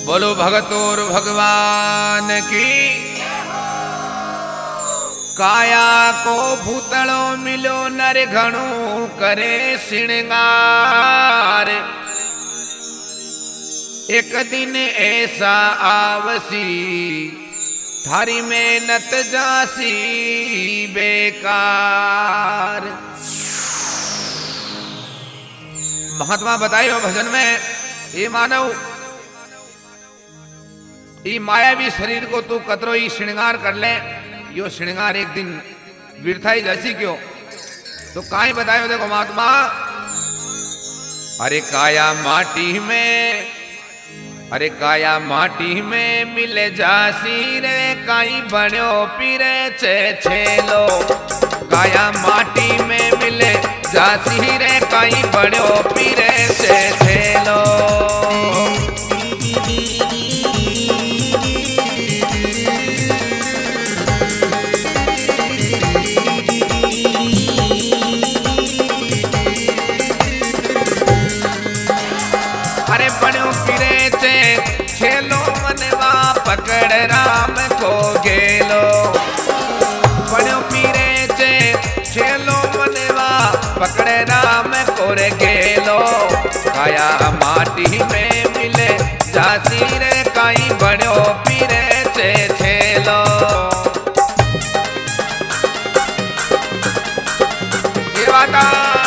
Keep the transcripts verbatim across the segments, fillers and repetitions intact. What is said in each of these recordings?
बोलो भगतोर भगवान की। काया को भूतड़ो मिलो नर घणो करे श्रृंगार। एक दिन ऐसा आवसी थारी मेहनत जासी बेकार। महात्मा बताए हो भजन में, ये मानव ये मायावी शरीर को तू कतरो ही श्रृंगार कर ले, यो श्रृंगार एक दिन व्यर्थाई जैसी क्यों। तो काहे बताए हो देखो महात्मा। अरे काया माटी में, अरे काया माटी में मिले जासी रे काई बन्यो पीरे छे छेलो। काया माटी में मिले जासी रे काई बन्यो पीरे छे छेलो। अरे बन्यो पीरे छे छेलो मनवा पकड़ राम को गेलो। बन्यो पीरे छे छेलो मनवा पकड़ राम को रे गेलो। काया माटी में मिले जासी रे काई बन्यो पीरे छे छेलो। ये बाता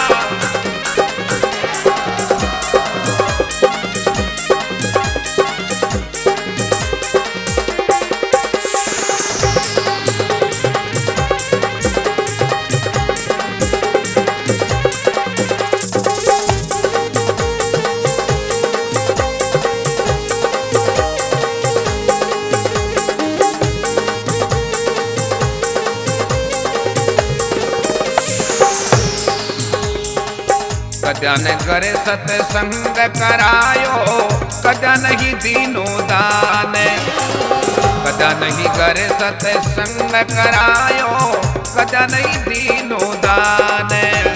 कद्या न करे सत्संग करायो, कद्या नहीं दीनो दान। कद्या नहीं करे सत्संग करायो, कद्या नहीं दीनो दान।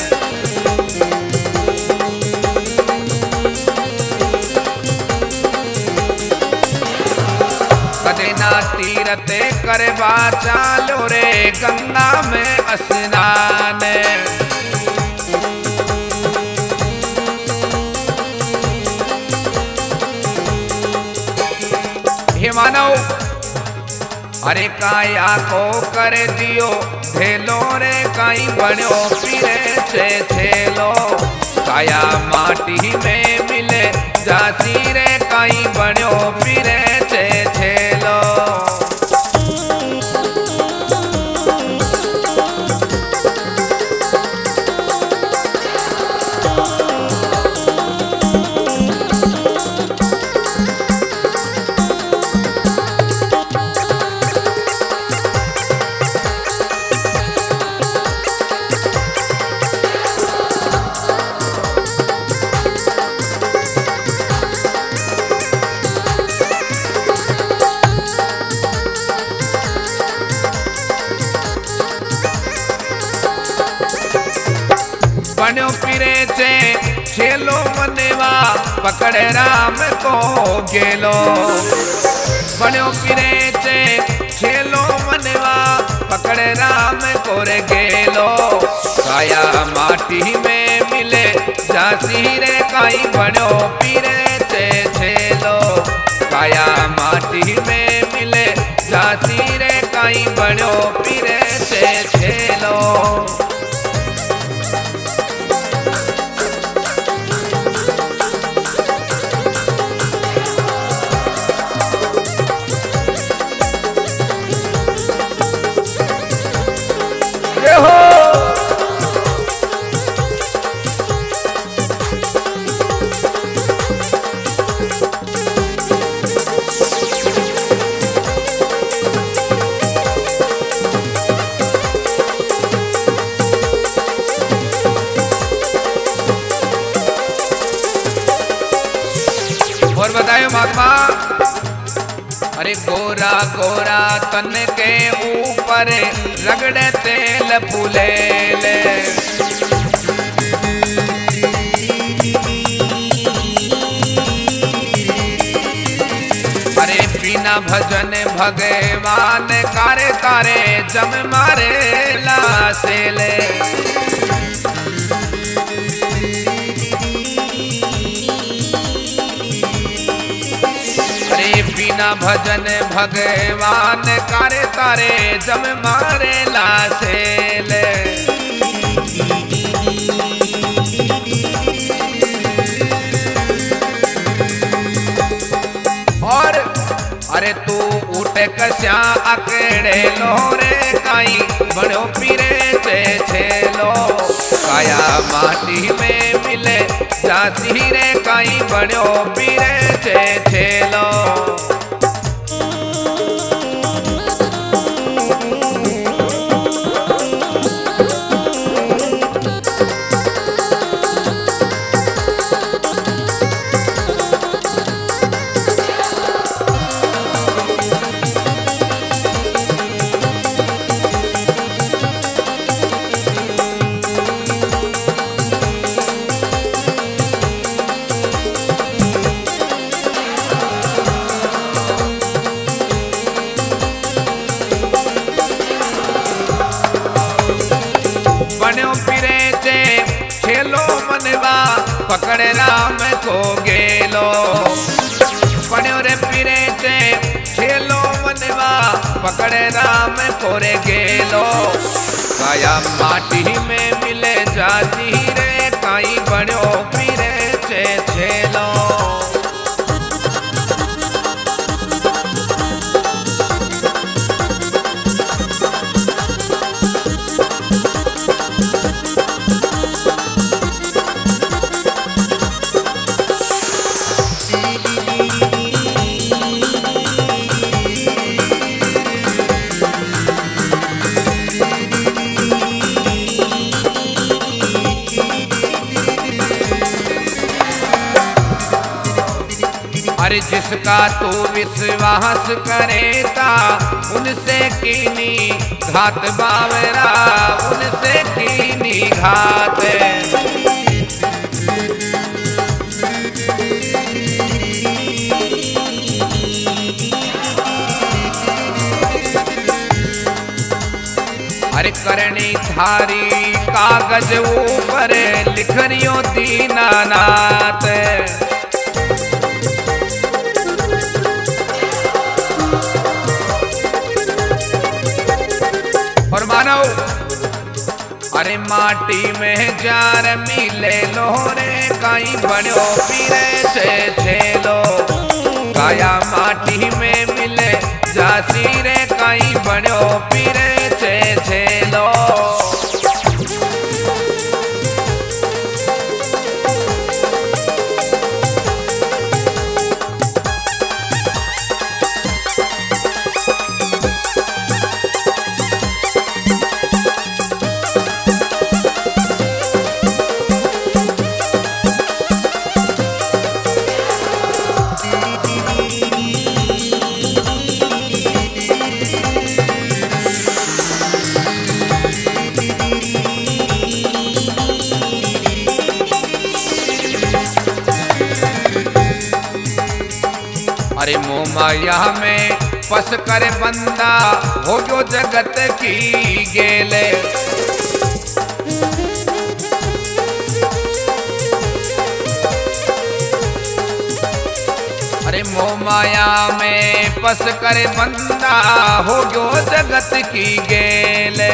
कदे ना तीरथ करवा चालो रे गंगा में स्नान। हे मानव, अरे काया को कर दियो धेलो रे काई बन्यो पीरे छे छेलो। काया माटी में मिले जासी रे काई बन्यो पीरे छे छेलो। बन्यो पीरे छे छेलो मनवा पकड़ राम को गेलो। बन्यो पीरे छे छेलो मनवा पकड़ राम को रे गेलो। काया माटी में मिले जासी रे काई बन्यो पीरे छे छेलो। काया माटी में मिले जासी रे काई बन्यो पीरे छे छेलो। और बतायो महात्मा। अरे गोरा गोरा तन के ऊपर रगड़े तेल फुलेले। बिना भजन भगवान करे तारे जम मारे लासेले। अरे बिना भजन भगवान करे तारे जम मारे लासेले। और अरे तू उठे कस्या अकेड़े लोरे काई बड़ो पीरे चे छेलो। काया माटी में मिले जासी रे काई बड़ो पीरे चे छेलो। पकड़े राम को गेलो पढ़ो रे पीरे चे छेलो मनवा पकड़े राम को रे गेलो। काया माटी में मिले जाती रे काई बड़ो पीरे चे छेलो। अरे जिसका तू विश्वास करेता उनसे कीनी घात बावरा उनसे कीनी घात। अरे करनी थारी कागज ऊपर लिखरियो दीनानाथ। और मानो अरे माटी में जार मिले लोरे काई बड़ो पीरे चे छेलो। काया माटी में मिले जासी रे काई बड़ो पीरे चे छेलो। अरे मोह माया में फंस कर बंदा हो गयो जगत की गेले। अरे मोह माया में फंस कर बंदा हो गयो जगत की गेले।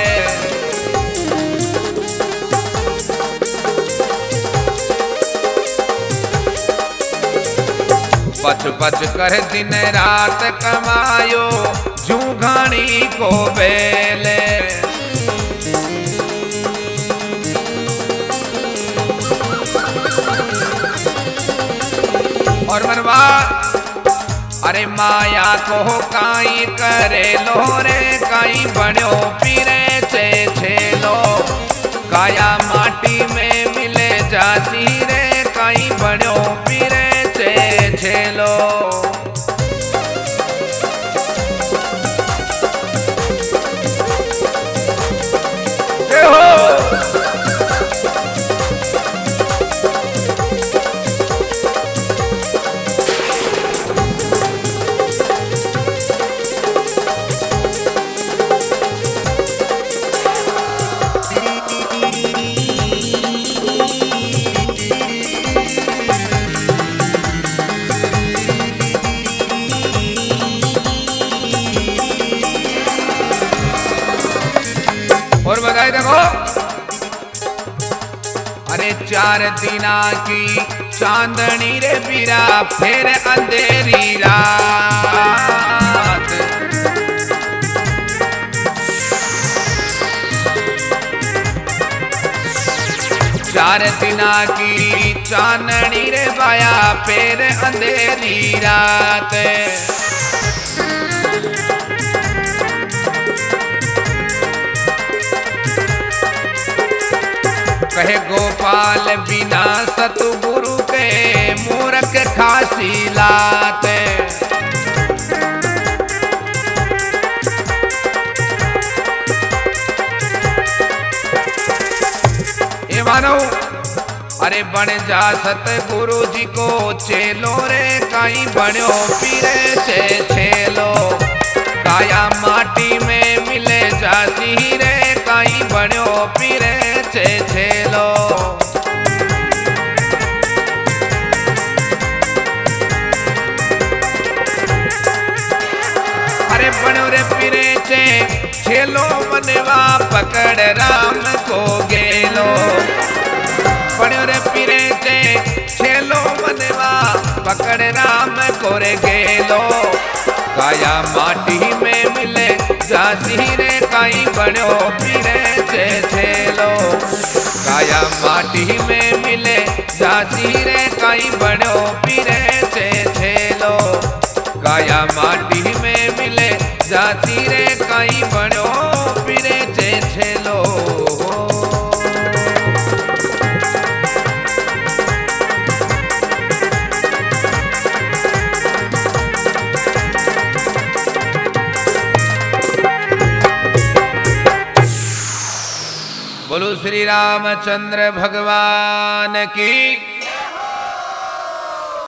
पच पच कर दिन रात कमायो जू घाणी को बेले। और मनवा अरे माया को काई करे लोरे काई बड़ो पीरे चे छेलो। काया माटी में मिले जासी रे काई बड़ो पीरे चे छेलो। चार दिना की चांदनी रे बीरा फिर अंधेरी रात। चार दिना की चांदनी रे बाया फिर अंधेरी रात। कहे गोपाल बिना सतगुरु के मूर्ख खासी लात। ए मानो अरे बन जा सतगुरु जी को चेलो रे काई बन्यो पीरे छे छेलो। काया माटी में मिले जासी रे काई बन्यो पीरे छे छेलो। अरे बन्यो रे पीरे छे छेलो मनवा पकड़ राम को गेलो। बन्यो रे पीरे छे छेलो मनवा पकड़ राम को रे गेलो। काया माटी में मिले जासी रे काई बन्यो पीरे छे छेलो। काया माटी में मिले जासी रे काई बन्यो पीरे छे छेलो। काया माटी में मिले जासी रे काई बन्यो पीरे छे छेलो। बोलो श्री रामचंद्र भगवान की।